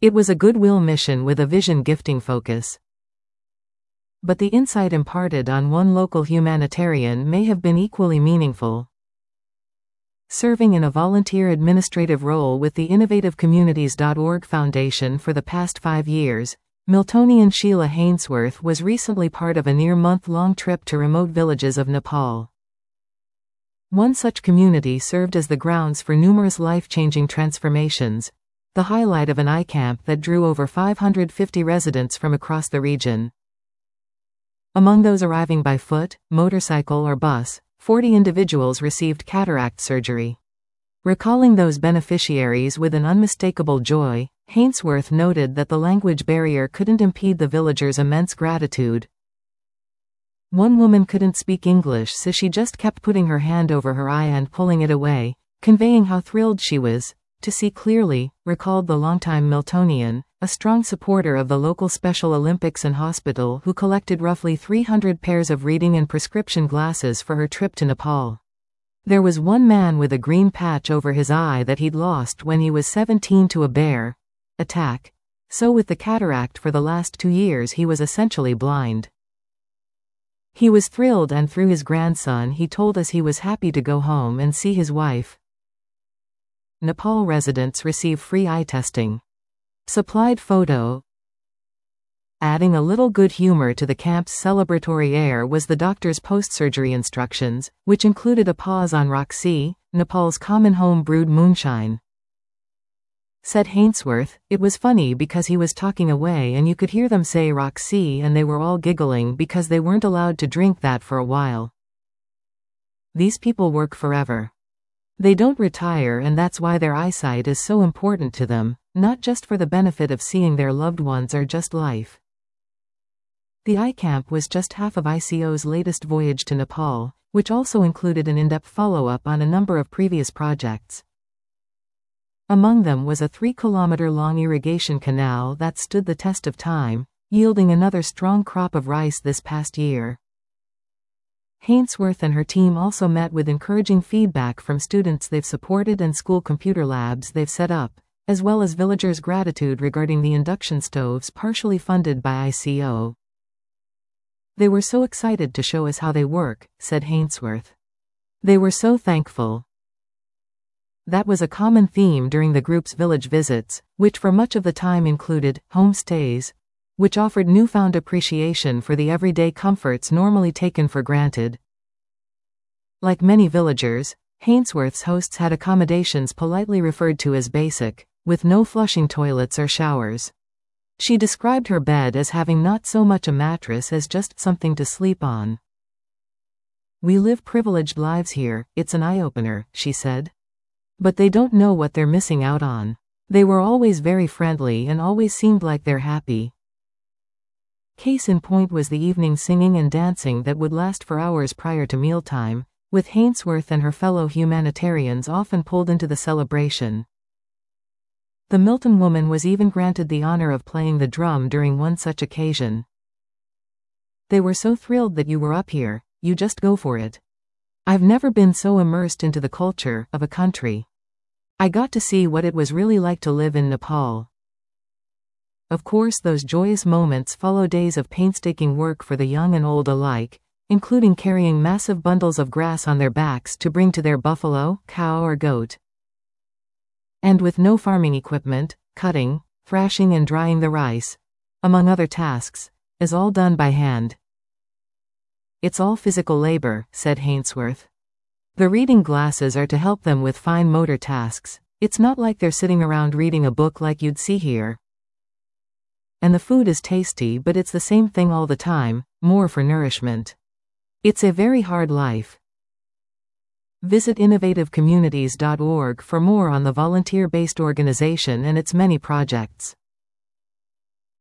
It was a goodwill mission with a vision gifting focus. But the insight imparted on one local humanitarian may have been equally meaningful. Serving in a volunteer administrative role with the InnovativeCommunities.org Foundation for the past 5 years, Miltonian Sheila Hainsworth was recently part of a near-month-long trip to remote villages of Nepal. One such community served as the grounds for numerous life-changing transformations, the highlight of an iCamp that drew over 550 residents from across the region. Among those arriving by foot, motorcycle or bus, 40 individuals received cataract surgery. Recalling those beneficiaries with an unmistakable joy, Hainsworth noted that the language barrier couldn't impede the villagers' immense gratitude. One woman couldn't speak English, so she just kept putting her hand over her eye and pulling it away, conveying how thrilled she was to see clearly, recalled the longtime Miltonian, a strong supporter of the local Special Olympics and hospital who collected roughly 300 pairs of reading and prescription glasses for her trip to Nepal. There was one man with a green patch over his eye that he'd lost when he was 17 to a bear attack. So with the cataract for the last 2 years he was essentially blind. He was thrilled, and through his grandson he told us he was happy to go home and see his wife. Nepal residents receive free eye testing. Supplied photo. Adding a little good humor to the camp's celebratory air was the doctor's post-surgery instructions, which included a pause on Roxy, Nepal's common home-brewed moonshine. Said Hainsworth, "It was funny because he was talking away and you could hear them say Roxy and they were all giggling because they weren't allowed to drink that for a while. These people work forever. They don't retire, and that's why their eyesight is so important to them, not just for the benefit of seeing their loved ones or just life." The iCamp was just half of ICO's latest voyage to Nepal, which also included an in-depth follow-up on a number of previous projects. Among them was a 3-kilometer-long irrigation canal that stood the test of time, yielding another strong crop of rice this past year. Hainsworth and her team also met with encouraging feedback from students they've supported and school computer labs they've set up, as well as villagers' gratitude regarding the induction stoves partially funded by ICO. "They were so excited to show us how they work," said Hainsworth. "They were so thankful." That was a common theme during the group's village visits, which for much of the time included homestays, which offered newfound appreciation for the everyday comforts normally taken for granted. Like many villagers, Hainsworth's hosts had accommodations politely referred to as basic, with no flushing toilets or showers. She described her bed as having not so much a mattress as just something to sleep on. "We live privileged lives here, it's an eye-opener," she said. "But they don't know what they're missing out on. They were always very friendly and always seemed like they're happy." Case in point was the evening singing and dancing that would last for hours prior to mealtime, with Hainsworth and her fellow humanitarians often pulled into the celebration. The Milton woman was even granted the honor of playing the drum during one such occasion. "They were so thrilled that you were up here, you just go for it. I've never been so immersed into the culture of a country. I got to see what it was really like to live in Nepal." Of course, those joyous moments follow days of painstaking work for the young and old alike, including carrying massive bundles of grass on their backs to bring to their buffalo, cow or goat. And with no farming equipment, cutting, thrashing and drying the rice, among other tasks, is all done by hand. "It's all physical labor," said Hainsworth. "The reading glasses are to help them with fine motor tasks. It's not like they're sitting around reading a book like you'd see here. And the food is tasty, but it's the same thing all the time, more for nourishment. It's a very hard life." Visit InnovativeCommunities.org for more on the volunteer-based organization and its many projects.